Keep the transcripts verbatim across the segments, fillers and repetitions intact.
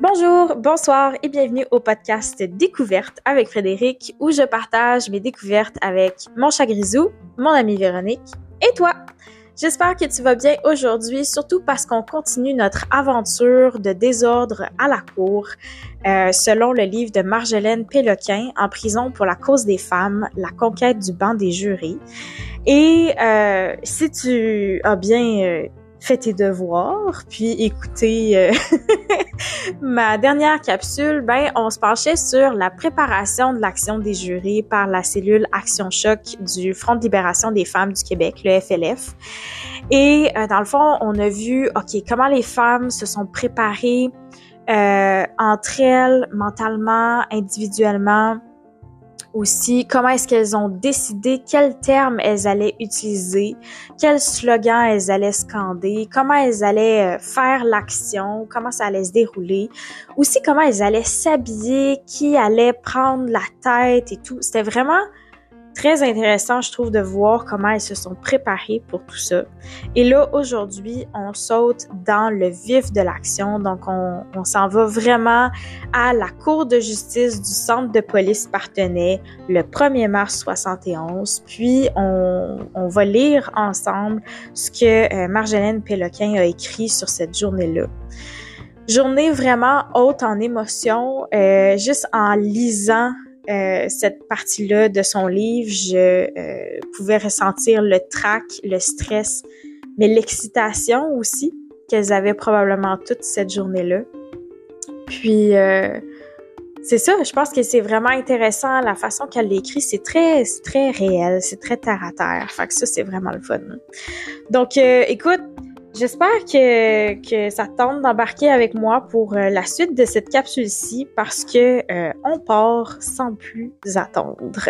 Bonjour, bonsoir et bienvenue au podcast Découverte avec Frédéric où je partage mes découvertes avec mon chat Grisou, mon amie Véronique et toi. J'espère que tu vas bien aujourd'hui, surtout parce qu'on continue notre aventure de désordre à la cour, euh, selon le livre de Marjolaine Péloquin, En prison pour la cause des femmes, la conquête du banc des jurés. Et euh, si tu as bien euh, fait tes devoirs, puis écouté euh, ma dernière capsule, ben on se penchait sur la préparation de l'action des jurés par la cellule Action Choc du Front de libération des femmes du Québec, le F L F. Et euh, dans le fond, on a vu, ok, comment les femmes se sont préparées euh, entre elles, mentalement, individuellement. Aussi, comment est-ce qu'elles ont décidé quels termes elles allaient utiliser, quels slogans elles allaient scander, comment elles allaient faire l'action, comment ça allait se dérouler. Aussi, comment elles allaient s'habiller, qui allait prendre la tête et tout. C'était vraiment très intéressant, je trouve, de voir comment elles se sont préparées pour tout ça. Et là, aujourd'hui, on saute dans le vif de l'action. Donc, on, on s'en va vraiment à la Cour de justice du Centre de police Parthenay le premier mars soixante et onze. Puis, on, on va lire ensemble ce que euh, Marjolaine Péloquin a écrit sur cette journée-là. Journée vraiment haute en émotions, euh, juste en lisant Euh, cette partie-là de son livre, je euh, pouvais ressentir le trac, le stress, mais l'excitation aussi qu'elles avaient probablement toute cette journée-là. Puis, euh, c'est ça, je pense que c'est vraiment intéressant, la façon qu'elle l'écrit, c'est très, c'est très réel, c'est très terre-à-terre. Fait que ça, c'est vraiment le fun. Donc, euh, écoute, j'espère que, que ça te tente d'embarquer avec moi pour euh, la suite de cette capsule-ci parce que euh, on part sans plus attendre.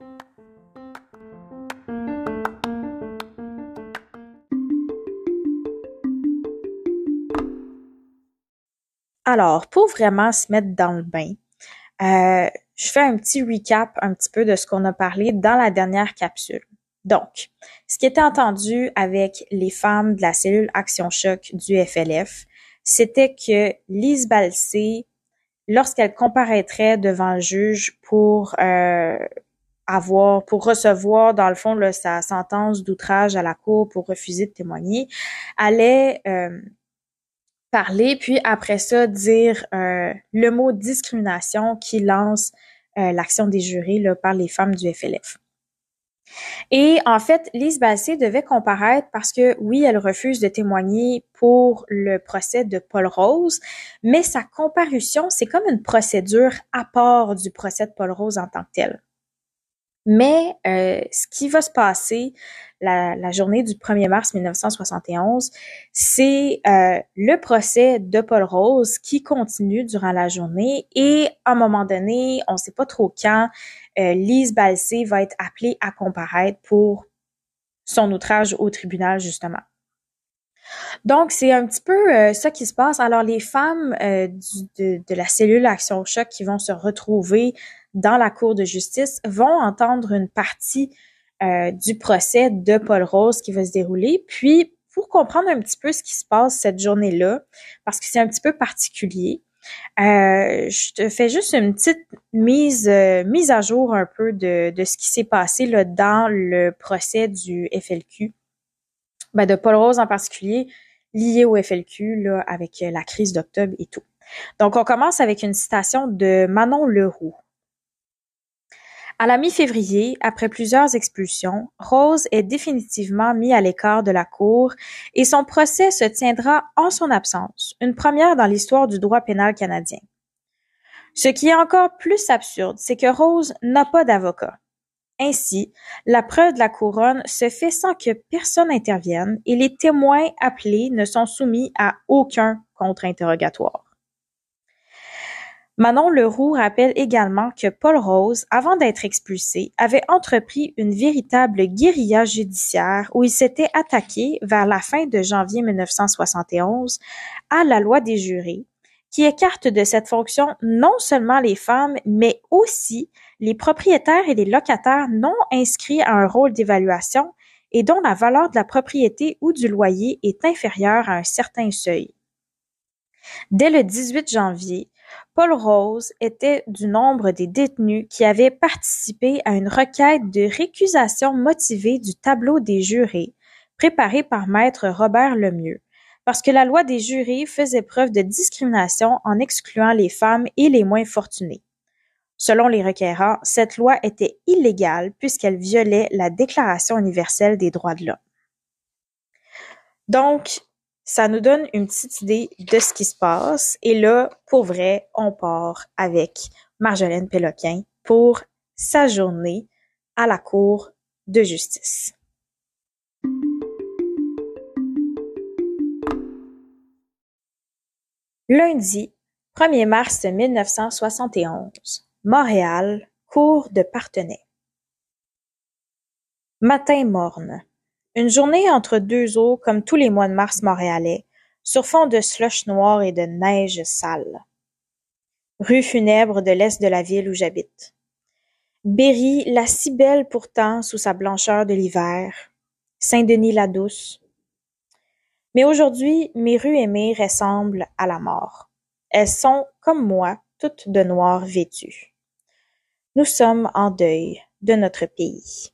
Alors, pour vraiment se mettre dans le bain, euh, je fais un petit recap un petit peu de ce qu'on a parlé dans la dernière capsule. Donc, ce qui était entendu avec les femmes de la cellule Action Choc du F L F, c'était que Lise Balcé, lorsqu'elle comparaîtrait devant le juge pour euh, avoir, pour recevoir, dans le fond, là, sa sentence d'outrage à la cour pour refuser de témoigner, allait euh, parler, puis après ça, dire euh, le mot discrimination qui lance euh, l'action des jurés là, par les femmes du F L F. Et en fait, Lise Balcé devait comparaître parce que, oui, elle refuse de témoigner pour le procès de Paul Rose, mais sa comparution, c'est comme une procédure à part du procès de Paul Rose en tant que tel. Mais euh, ce qui va se passer la, la journée du premier mars mille neuf cent soixante et onze, c'est euh, le procès de Paul Rose qui continue durant la journée et à un moment donné, on ne sait pas trop quand, euh, Lise Balcé va être appelée à comparaître pour son outrage au tribunal, justement. Donc, c'est un petit peu euh, ça qui se passe. Alors, les femmes euh, du, de, de la cellule Action Choc qui vont se retrouver dans la Cour de justice vont entendre une partie euh, du procès de Paul Rose qui va se dérouler. Puis, pour comprendre un petit peu ce qui se passe cette journée-là, parce que c'est un petit peu particulier, euh, je te fais juste une petite mise euh, mise à jour un peu de, de ce qui s'est passé là, dans le procès du F L Q. Ben, de Paul Rose en particulier, lié au F L Q, là, avec la crise d'octobre et tout. Donc, on commence avec une citation de Manon Leroux. À la mi-février, après plusieurs expulsions, Rose est définitivement mis à l'écart de la cour et son procès se tiendra en son absence, une première dans l'histoire du droit pénal canadien. Ce qui est encore plus absurde, c'est que Rose n'a pas d'avocat. Ainsi, la preuve de la couronne se fait sans que personne intervienne et les témoins appelés ne sont soumis à aucun contre-interrogatoire. Manon Leroux rappelle également que Paul Rose, avant d'être expulsé, avait entrepris une véritable guérilla judiciaire où il s'était attaqué, vers la fin de janvier mille neuf cent soixante et onze, à la loi des jurés, qui écarte de cette fonction non seulement les femmes, mais aussi les propriétaires et les locataires non inscrits à un rôle d'évaluation et dont la valeur de la propriété ou du loyer est inférieure à un certain seuil. Dès le dix-huit janvier, Paul Rose était du nombre des détenus qui avaient participé à une requête de récusation motivée du tableau des jurés, préparé par maître Robert Lemieux, parce que la loi des jurés faisait preuve de discrimination en excluant les femmes et les moins fortunés. Selon les requérants, cette loi était illégale puisqu'elle violait la Déclaration universelle des droits de l'homme. Donc, ça nous donne une petite idée de ce qui se passe. Et là, pour vrai, on part avec Marjolaine Péloquin pour sa journée à la Cour de justice. Lundi, premier mars mille neuf cent soixante et onze, Montréal, Cour de Parthenay. Matin morne. Une journée entre deux eaux comme tous les mois de mars montréalais, sur fond de slush noir et de neige sale. Rue funèbre de l'est de la ville où j'habite. Berry, la si belle pourtant sous sa blancheur de l'hiver. Saint-Denis-la-Douce. Mais aujourd'hui, mes rues aimées ressemblent à la mort. Elles sont, comme moi, toutes de noir vêtues. Nous sommes en deuil de notre pays.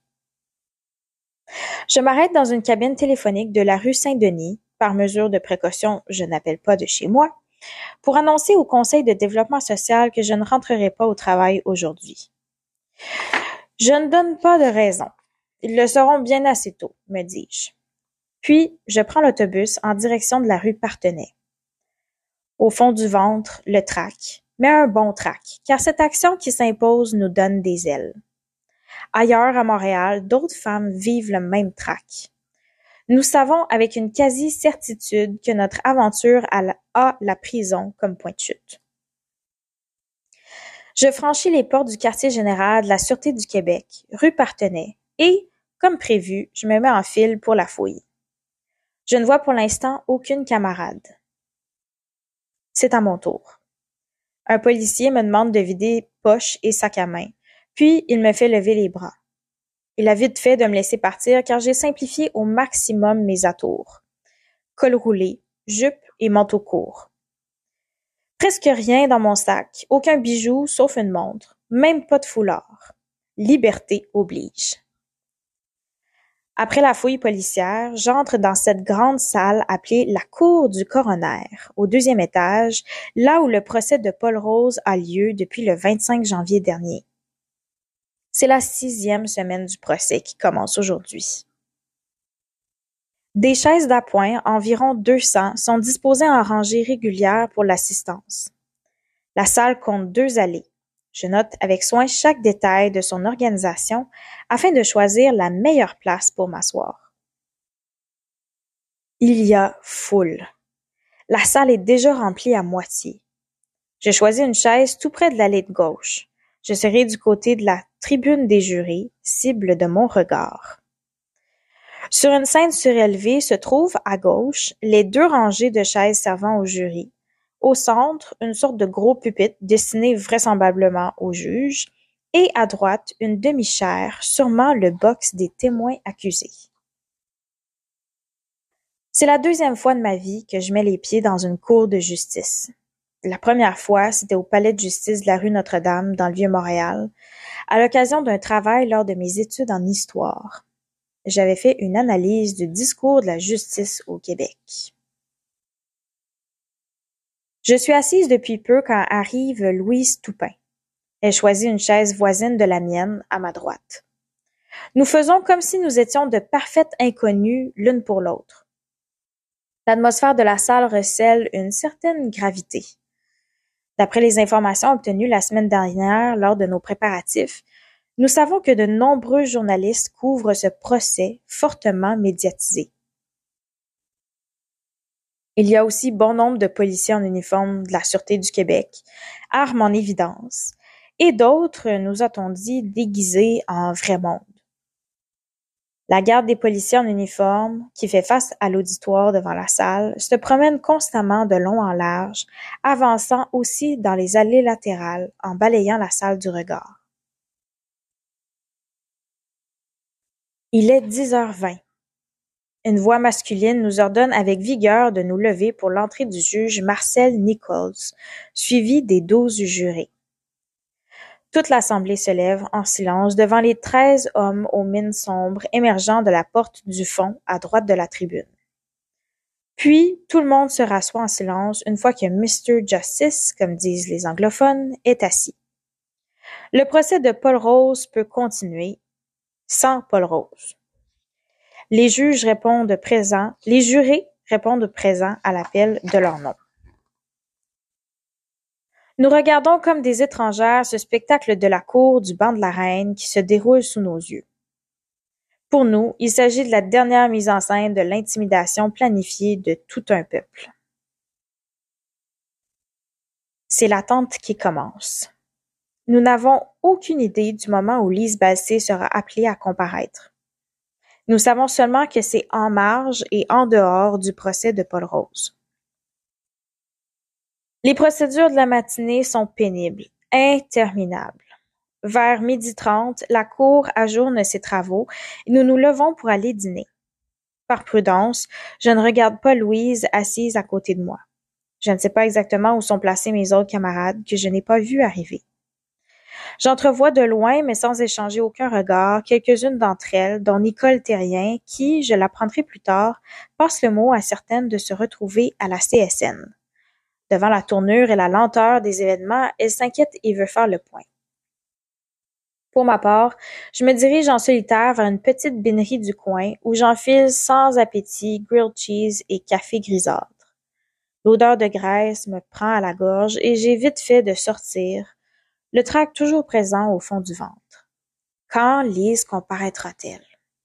Je m'arrête dans une cabine téléphonique de la rue Saint-Denis. Par mesure de précaution, je n'appelle pas de chez moi, pour annoncer au Conseil de développement social que je ne rentrerai pas au travail aujourd'hui. Je ne donne pas de raison. Ils le sauront bien assez tôt, me dis-je. Puis, je prends l'autobus en direction de la rue Parthenay. Au fond du ventre, le trac, mais un bon trac, car cette action qui s'impose nous donne des ailes. Ailleurs à Montréal, d'autres femmes vivent le même trac. Nous savons avec une quasi-certitude que notre aventure a la, a la prison comme point de chute. Je franchis les portes du quartier général de la Sûreté du Québec, rue Parthenay, et, comme prévu, je me mets en file pour la fouille. Je ne vois pour l'instant aucune camarade. C'est à mon tour. Un policier me demande de vider poche et sac à main, puis il me fait lever les bras. Il a vite fait de me laisser partir car j'ai simplifié au maximum mes atours. Col roulé, jupe et manteau court. Presque rien dans mon sac, aucun bijou sauf une montre, même pas de foulard. Liberté oblige. Après la fouille policière, j'entre dans cette grande salle appelée la cour du coroner, au deuxième étage, là où le procès de Paul Rose a lieu depuis le vingt-cinq janvier dernier. C'est la sixième semaine du procès qui commence aujourd'hui. Des chaises d'appoint, environ deux cents, sont disposées en rangée régulière pour l'assistance. La salle compte deux allées. Je note avec soin chaque détail de son organisation afin de choisir la meilleure place pour m'asseoir. Il y a foule. La salle est déjà remplie à moitié. J'ai choisi une chaise tout près de l'allée de gauche. Je serai du côté de la tribune des jurés, cible de mon regard. Sur une scène surélevée se trouvent, à gauche, les deux rangées de chaises servant au jury. Au centre, une sorte de gros pupitre destiné vraisemblablement au juge, et à droite, une demi-chaire, sûrement le box des témoins accusés. C'est la deuxième fois de ma vie que je mets les pieds dans une cour de justice. La première fois, c'était au palais de justice de la rue Notre-Dame, dans le Vieux-Montréal, à l'occasion d'un travail lors de mes études en histoire. J'avais fait une analyse du discours de la justice au Québec. Je suis assise depuis peu quand arrive Louise Toupin. Elle choisit une chaise voisine de la mienne, à ma droite. Nous faisons comme si nous étions de parfaites inconnues l'une pour l'autre. L'atmosphère de la salle recèle une certaine gravité. D'après les informations obtenues la semaine dernière lors de nos préparatifs, nous savons que de nombreux journalistes couvrent ce procès fortement médiatisé. Il y a aussi bon nombre de policiers en uniforme de la Sûreté du Québec, armes en évidence, et d'autres, nous a-t-on dit, déguisés en vrai monde. La garde des policiers en uniforme, qui fait face à l'auditoire devant la salle, se promène constamment de long en large, avançant aussi dans les allées latérales en balayant la salle du regard. Il est dix heures vingt. Une voix masculine nous ordonne avec vigueur de nous lever pour l'entrée du juge Marcel Nichols, suivi des douze jurés. Toute l'assemblée se lève en silence devant les treize hommes aux mines sombres émergeant de la porte du fond à droite de la tribune. Puis, tout le monde se rassoit en silence une fois que mister Justice, comme disent les anglophones, est assis. Le procès de Paul Rose peut continuer sans Paul Rose. Les juges répondent présents, les jurés répondent présents à l'appel de leur nom. Nous regardons comme des étrangères ce spectacle de la cour du banc de la reine qui se déroule sous nos yeux. Pour nous, il s'agit de la dernière mise en scène de l'intimidation planifiée de tout un peuple. C'est l'attente qui commence. Nous n'avons aucune idée du moment où Lise Balsay sera appelée à comparaître. Nous savons seulement que c'est en marge et en dehors du procès de Paul Rose. Les procédures de la matinée sont pénibles, interminables. Vers midi trente, la cour ajourne ses travaux et nous nous levons pour aller dîner. Par prudence, je ne regarde pas Louise assise à côté de moi. Je ne sais pas exactement où sont placés mes autres camarades que je n'ai pas vus arriver. J'entrevois de loin, mais sans échanger aucun regard, quelques-unes d'entre elles, dont Nicole Thérien, qui, je l'apprendrai plus tard, passe le mot à certaines de se retrouver à la C S N. Devant la tournure et la lenteur des événements, elle s'inquiète et veut faire le point. Pour ma part, je me dirige en solitaire vers une petite binerie du coin où j'enfile sans appétit grilled cheese et café grisâtre. L'odeur de graisse me prend à la gorge et j'ai vite fait de sortir, le trac toujours présent au fond du ventre. Quand Lise comparaîtra-t-elle?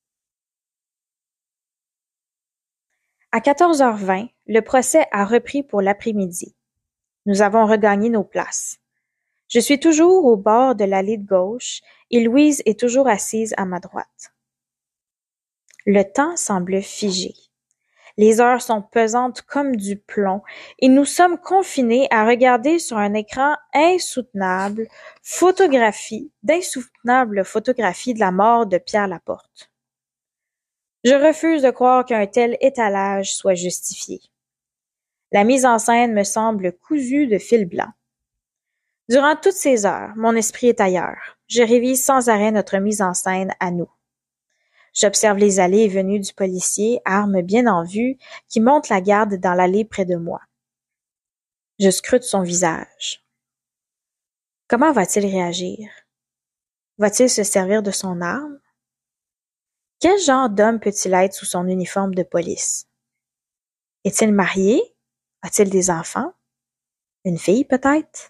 À quatorze heures vingt, le procès a repris pour l'après-midi. Nous avons regagné nos places. Je suis toujours au bord de l'allée de gauche et Louise est toujours assise à ma droite. Le temps semble figé. Les heures sont pesantes comme du plomb et nous sommes confinés à regarder sur un écran insoutenable photographie, d'insoutenables photographies de la mort de Pierre Laporte. Je refuse de croire qu'un tel étalage soit justifié. La mise en scène me semble cousue de fil blanc. Durant toutes ces heures, mon esprit est ailleurs. Je révise sans arrêt notre mise en scène à nous. J'observe les allées et venues du policier, arme bien en vue, qui monte la garde dans l'allée près de moi. Je scrute son visage. Comment va-t-il réagir? Va-t-il se servir de son arme? Quel genre d'homme peut-il être sous son uniforme de police? Est-il marié? A-t-il des enfants? Une fille peut-être?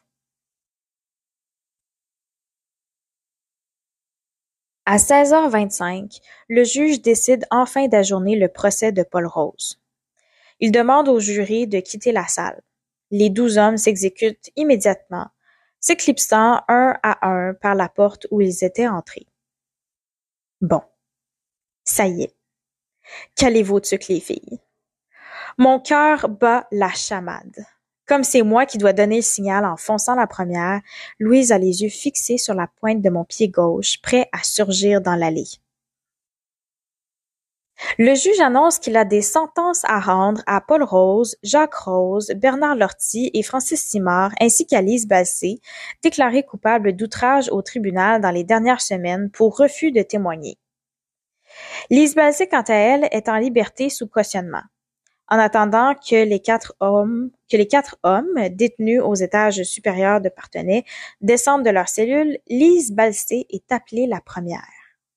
À seize heures vingt-cinq, le juge décide enfin d'ajourner le procès de Paul Rose. Il demande au jury de quitter la salle. Les douze hommes s'exécutent immédiatement, s'éclipsant un à un par la porte où ils étaient entrés. Bon, ça y est. Calez-vous de sucre, les filles. Mon cœur bat la chamade. Comme c'est moi qui dois donner le signal en fonçant la première, Louise a les yeux fixés sur la pointe de mon pied gauche, prêt à surgir dans l'allée. Le juge annonce qu'il a des sentences à rendre à Paul Rose, Jacques Rose, Bernard Lortie et Francis Simard, ainsi qu'à Lise Balsay, déclarés coupables d'outrage au tribunal dans les dernières semaines pour refus de témoigner. Lise Balsay, quant à elle, est en liberté sous cautionnement. En attendant que les quatre hommes, que les quatre hommes détenus aux étages supérieurs de Parthenay descendent de leur cellule, Lise Balsay est appelée la première.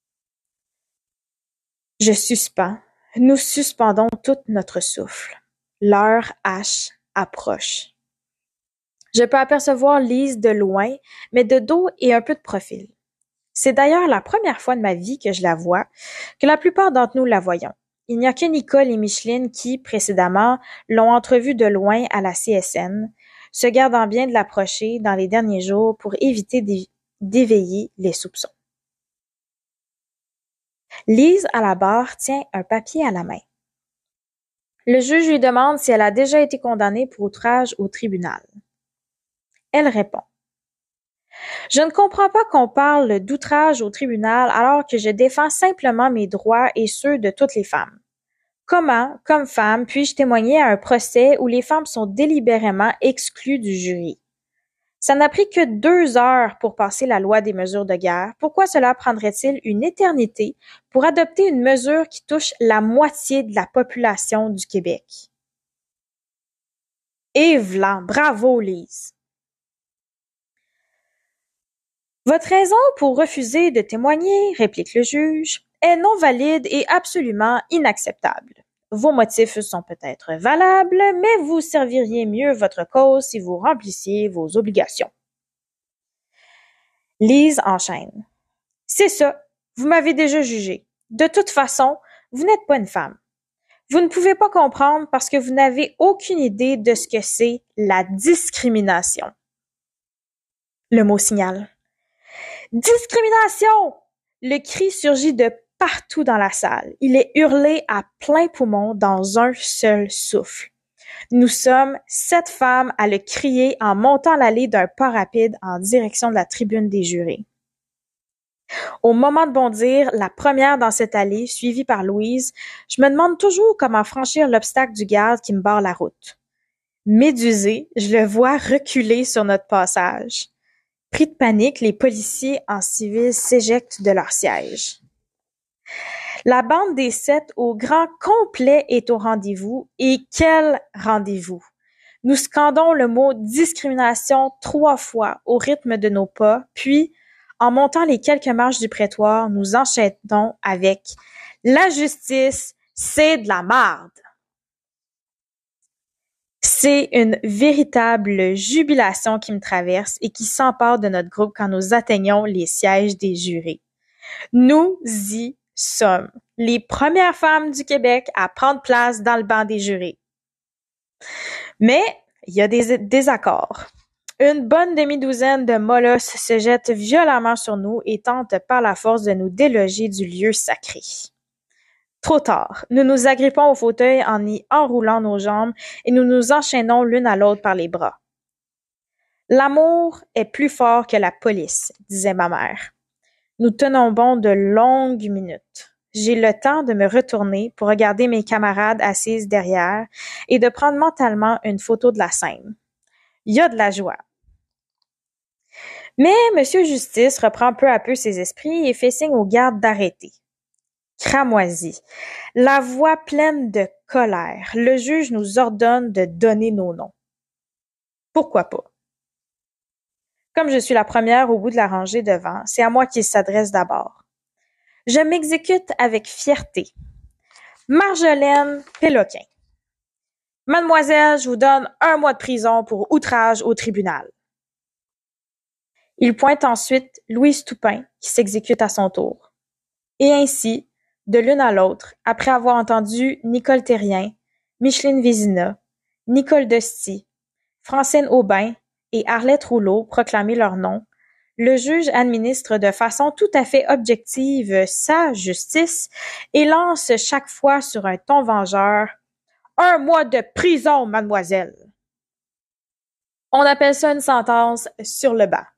Je suspends, nous suspendons tout notre souffle. L'heure H approche. Je peux apercevoir Lise de loin, mais de dos et un peu de profil. C'est d'ailleurs la première fois de ma vie que je la vois, que la plupart d'entre nous la voyons. Il n'y a que Nicole et Micheline qui, précédemment, l'ont entrevue de loin à la C S N, se gardant bien de l'approcher dans les derniers jours pour éviter d'éveiller les soupçons. Lise, à la barre, tient un papier à la main. Le juge lui demande si elle a déjà été condamnée pour outrage au tribunal. Elle répond. Je ne comprends pas qu'on parle d'outrage au tribunal alors que je défends simplement mes droits et ceux de toutes les femmes. Comment, comme femme, puis-je témoigner à un procès où les femmes sont délibérément exclues du jury? Ça n'a pris que deux heures pour passer la loi des mesures de guerre. Pourquoi cela prendrait-il une éternité pour adopter une mesure qui touche la moitié de la population du Québec? Et v'là, bravo Lise! Votre raison pour refuser de témoigner, réplique le juge, est non valide et absolument inacceptable. Vos motifs sont peut-être valables, mais vous serviriez mieux votre cause si vous remplissiez vos obligations. Lise enchaîne. C'est ça, vous m'avez déjà jugé. De toute façon, vous n'êtes pas une femme. Vous ne pouvez pas comprendre parce que vous n'avez aucune idée de ce que c'est la discrimination. Le mot signale. Discrimination! Le cri surgit de partout dans la salle. Il est hurlé à plein poumon dans un seul souffle. Nous sommes sept femmes à le crier en montant l'allée d'un pas rapide en direction de la tribune des jurés. Au moment de bondir, la première dans cette allée, suivie par Louise, je me demande toujours comment franchir l'obstacle du garde qui me barre la route. Médusé, je le vois reculer sur notre passage. Pris de panique, les policiers en civil s'éjectent de leur siège. La bande des sept au grand complet est au rendez-vous, et quel rendez-vous! Nous scandons le mot discrimination trois fois au rythme de nos pas, puis, en montant les quelques marches du prétoire, nous enchaînons avec « La justice, c'est de la marde ». C'est une véritable jubilation qui me traverse et qui s'empare de notre groupe quand nous atteignons les sièges des jurés. Nous y sommes, les premières femmes du Québec à prendre place dans le banc des jurés. Mais il y a des désaccords. Une bonne demi-douzaine de molosses se jettent violemment sur nous et tentent par la force de nous déloger du lieu sacré. Trop tard, nous nous agrippons au fauteuil en y enroulant nos jambes et nous nous enchaînons l'une à l'autre par les bras. L'amour est plus fort que la police, disait ma mère. Nous tenons bon de longues minutes. J'ai le temps de me retourner pour regarder mes camarades assises derrière et de prendre mentalement une photo de la scène. Il y a de la joie. Mais Monsieur Justice reprend peu à peu ses esprits et fait signe aux gardes d'arrêter. Cramoisi, la voix pleine de colère, le juge nous ordonne de donner nos noms. Pourquoi pas? Comme je suis la première au bout de la rangée devant, c'est à moi qu'il s'adresse d'abord. Je m'exécute avec fierté. Marjolaine Péloquin. Mademoiselle, je vous donne un mois de prison pour outrage au tribunal. Il pointe ensuite Louise Toupin, qui s'exécute à son tour. Et ainsi, de l'une à l'autre, après avoir entendu Nicole Thérien, Micheline Vézina, Nicole Dostie, Francine Aubin et Arlette Rouleau proclamer leur nom, le juge administre de façon tout à fait objective sa justice et lance chaque fois sur un ton vengeur « Un mois de prison, mademoiselle ». On appelle ça une sentence sur le banc.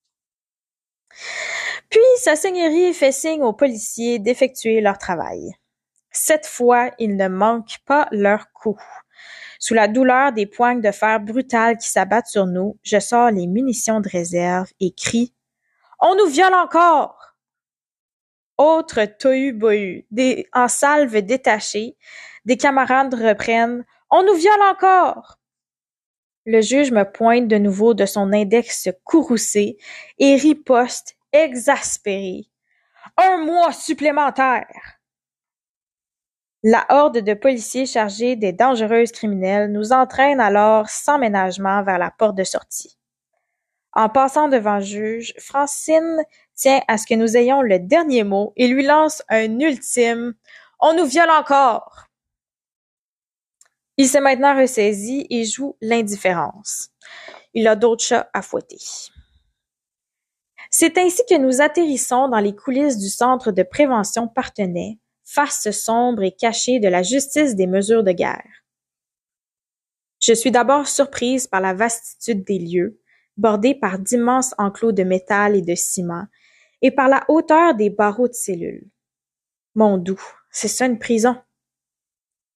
Puis, sa seigneurie fait signe aux policiers d'effectuer leur travail. Cette fois, ils ne manquent pas leur coup. Sous la douleur des poignes de fer brutales qui s'abattent sur nous, je sors les munitions de réserve et crie « On nous viole encore !» Autre tohu-bohu, des, en salve détachée, des camarades reprennent « On nous viole encore !» Le juge me pointe de nouveau de son index courroucé et riposte exaspéré. Un mois supplémentaire! La horde de policiers chargés des dangereuses criminelles nous entraîne alors sans ménagement vers la porte de sortie. En passant devant le juge, Francine tient à ce que nous ayons le dernier mot et lui lance un ultime « On nous viole encore !» Il s'est maintenant ressaisi et joue l'indifférence. Il a d'autres chats à fouetter. C'est ainsi que nous atterrissons dans les coulisses du centre de prévention Parthenay, face sombre et cachée de la justice des mesures de guerre. Je suis d'abord surprise par la vastitude des lieux, bordés par d'immenses enclos de métal et de ciment, et par la hauteur des barreaux de cellules. Mon doux, c'est ça une prison.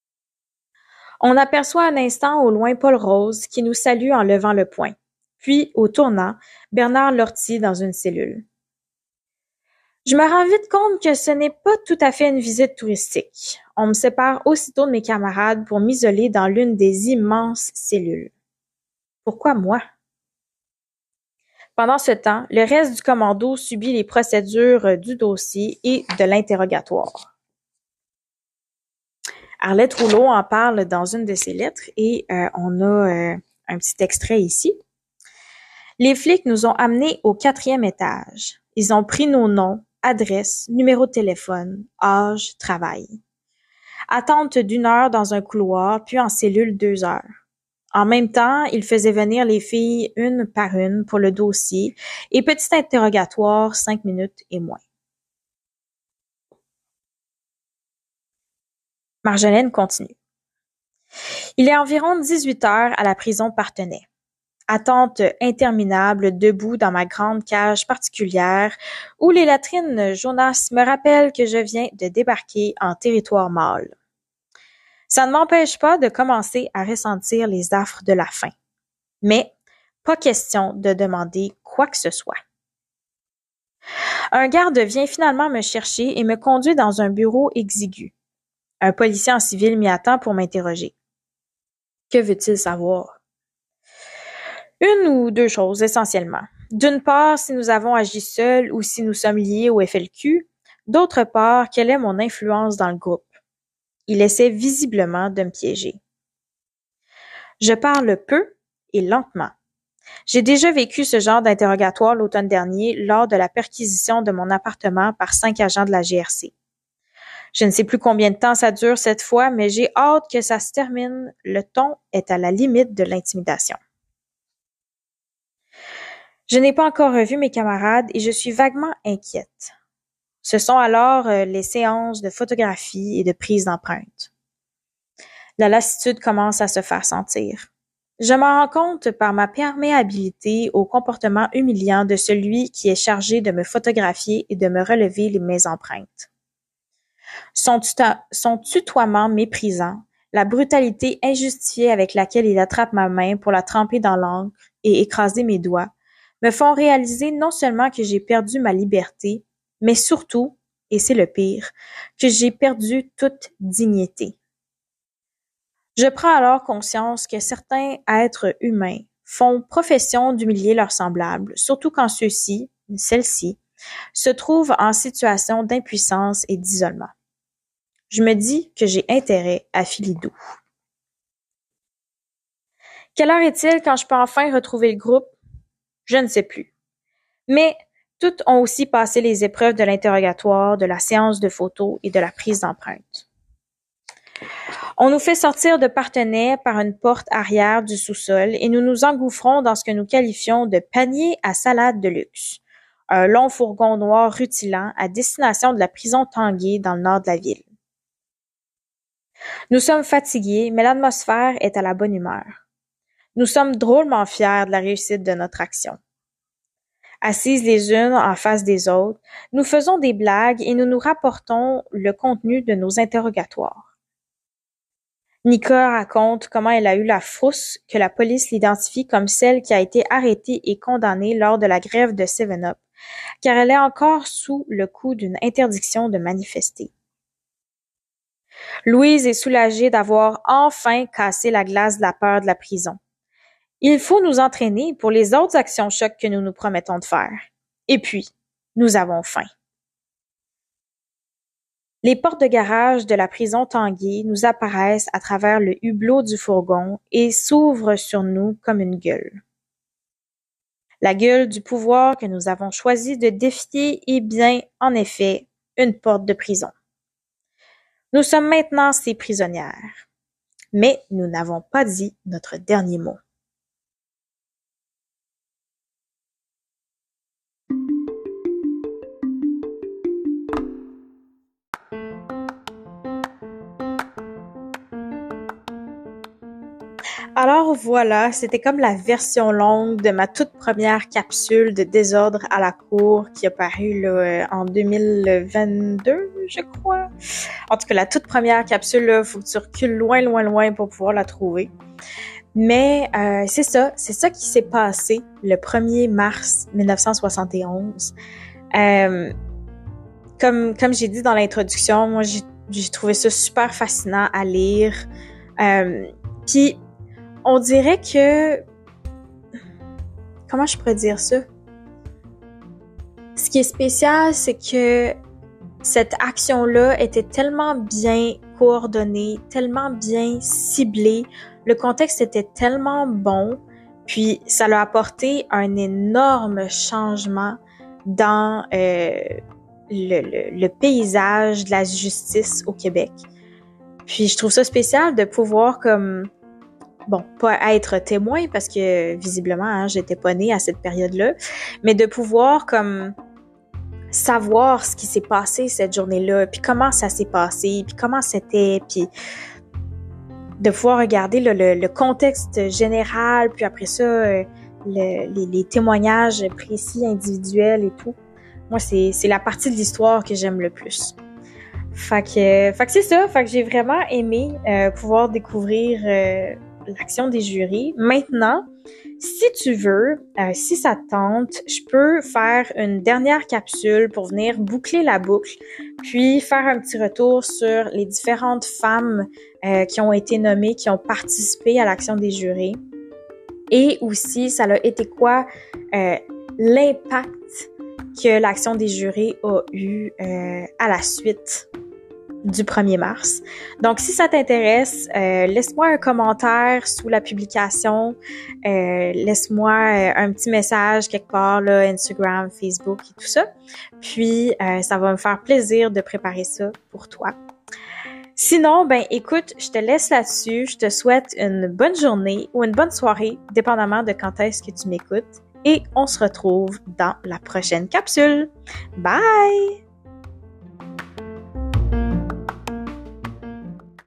On aperçoit un instant au loin Paul Rose qui nous salue en levant le poing. Puis, au tournant, Bernard Lortie dans une cellule. Je me rends vite compte que ce n'est pas tout à fait une visite touristique. On me sépare aussitôt de mes camarades pour m'isoler dans l'une des immenses cellules. Pourquoi moi? Pendant ce temps, le reste du commando subit les procédures du dossier et de l'interrogatoire. Arlette Rouleau en parle dans une de ses lettres et euh, on a euh, un petit extrait ici. Les flics nous ont amenés au quatrième étage. Ils ont pris nos noms, adresses, numéros de téléphone, âge, travail. Attente d'une heure dans un couloir, puis en cellule deux heures. En même temps, ils faisaient venir les filles une par une pour le dossier et petit interrogatoire, cinq minutes et moins. Marjolaine continue. Il est environ dix-huit heures à la prison Parthenay. Attente interminable debout dans ma grande cage particulière où les latrines jaunasses me rappellent que je viens de débarquer en territoire mâle. Ça ne m'empêche pas de commencer à ressentir les affres de la faim. Mais pas question de demander quoi que ce soit. Un garde vient finalement me chercher et me conduit dans un bureau exigu. Un policier en civil m'y attend pour m'interroger. Que veut-il savoir? Une ou deux choses, essentiellement. D'une part, si nous avons agi seuls ou si nous sommes liés au F L Q. D'autre part, quelle est mon influence dans le groupe. Il essaie visiblement de me piéger. Je parle peu et lentement. J'ai déjà vécu ce genre d'interrogatoire l'automne dernier lors de la perquisition de mon appartement par cinq agents de la G R C. Je ne sais plus combien de temps ça dure cette fois, mais j'ai hâte que ça se termine. Le ton est à la limite de l'intimidation. Je n'ai pas encore revu mes camarades et je suis vaguement inquiète. Ce sont alors euh, les séances de photographie et de prise d'empreintes. La lassitude commence à se faire sentir. Je m'en rends compte par ma perméabilité au comportement humiliant de celui qui est chargé de me photographier et de me relever les mes empreintes. Son, tuto- son tutoiement méprisant, la brutalité injustifiée avec laquelle il attrape ma main pour la tremper dans l'encre et écraser mes doigts, me font réaliser non seulement que j'ai perdu ma liberté, mais surtout, et c'est le pire, que j'ai perdu toute dignité. Je prends alors conscience que certains êtres humains font profession d'humilier leurs semblables, surtout quand ceux-ci, celles-ci, se trouvent en situation d'impuissance et d'isolement. Je me dis que j'ai intérêt à filer doux. Quelle heure est-il quand je peux enfin retrouver le groupe? Je ne sais plus. Mais toutes ont aussi passé les épreuves de l'interrogatoire, de la séance de photos et de la prise d'empreintes. On nous fait sortir de Parthenay par une porte arrière du sous-sol et nous nous engouffrons dans ce que nous qualifions de panier à salade de luxe, un long fourgon noir rutilant à destination de la prison Tanguay dans le nord de la ville. Nous sommes fatigués, mais l'atmosphère est à la bonne humeur. Nous sommes drôlement fiers de la réussite de notre action. Assises les unes en face des autres, nous faisons des blagues et nous nous rapportons le contenu de nos interrogatoires. Nika raconte comment elle a eu la frousse que la police l'identifie comme celle qui a été arrêtée et condamnée lors de la grève de seven up, car elle est encore sous le coup d'une interdiction de manifester. Louise est soulagée d'avoir enfin cassé la glace de la peur de la prison. Il faut nous entraîner pour les autres actions chocs que nous nous promettons de faire. Et puis, nous avons faim. Les portes de garage de la prison Tanguay nous apparaissent à travers le hublot du fourgon et s'ouvrent sur nous comme une gueule. La gueule du pouvoir que nous avons choisi de défier est bien, en effet, une porte de prison. Nous sommes maintenant ses prisonnières. Mais nous n'avons pas dit notre dernier mot. Alors voilà, c'était comme la version longue de ma toute première capsule de désordre à la cour qui a paru là, en deux mille vingt-deux, je crois. En tout cas, la toute première capsule, il faut que tu recules loin, loin, loin pour pouvoir la trouver. Mais euh, c'est ça, c'est ça qui s'est passé le premier mars mille neuf cent soixante et onze. Euh, comme comme j'ai dit dans l'introduction, moi j'ai, j'ai trouvé ça super fascinant à lire. Euh, puis on dirait que... Comment je pourrais dire ça? Ce qui est spécial, c'est que cette action-là était tellement bien coordonnée, tellement bien ciblée, le contexte était tellement bon, puis ça l'a apporté un énorme changement dans euh, le, le, le paysage de la justice au Québec. Puis je trouve ça spécial de pouvoir comme... Bon, pas être témoin parce que visiblement, hein, j'étais pas née à cette période-là, mais de pouvoir comme savoir ce qui s'est passé cette journée-là, puis comment ça s'est passé, puis comment c'était, puis de pouvoir regarder là, le, le contexte général, puis après ça, euh, le, les, les témoignages précis, individuels et tout. Moi, c'est, c'est la partie de l'histoire que j'aime le plus. Fait que, fait que c'est ça, fait que j'ai vraiment aimé euh, pouvoir découvrir euh, l'action des jurys. Maintenant, si tu veux, euh, si ça te tente, je peux faire une dernière capsule pour venir boucler la boucle, puis faire un petit retour sur les différentes femmes euh, qui ont été nommées, qui ont participé à l'action des jurys, et aussi, ça a été quoi euh, l'impact que l'action des jurys a eu euh, à la suite du premier mars. Donc, si ça t'intéresse, euh, laisse-moi un commentaire sous la publication, euh, laisse-moi euh, un petit message quelque part, là, Instagram, Facebook et tout ça. Puis, euh, ça va me faire plaisir de préparer ça pour toi. Sinon, ben écoute, je te laisse là-dessus. Je te souhaite une bonne journée ou une bonne soirée, dépendamment de quand est-ce que tu m'écoutes. Et on se retrouve dans la prochaine capsule. Bye!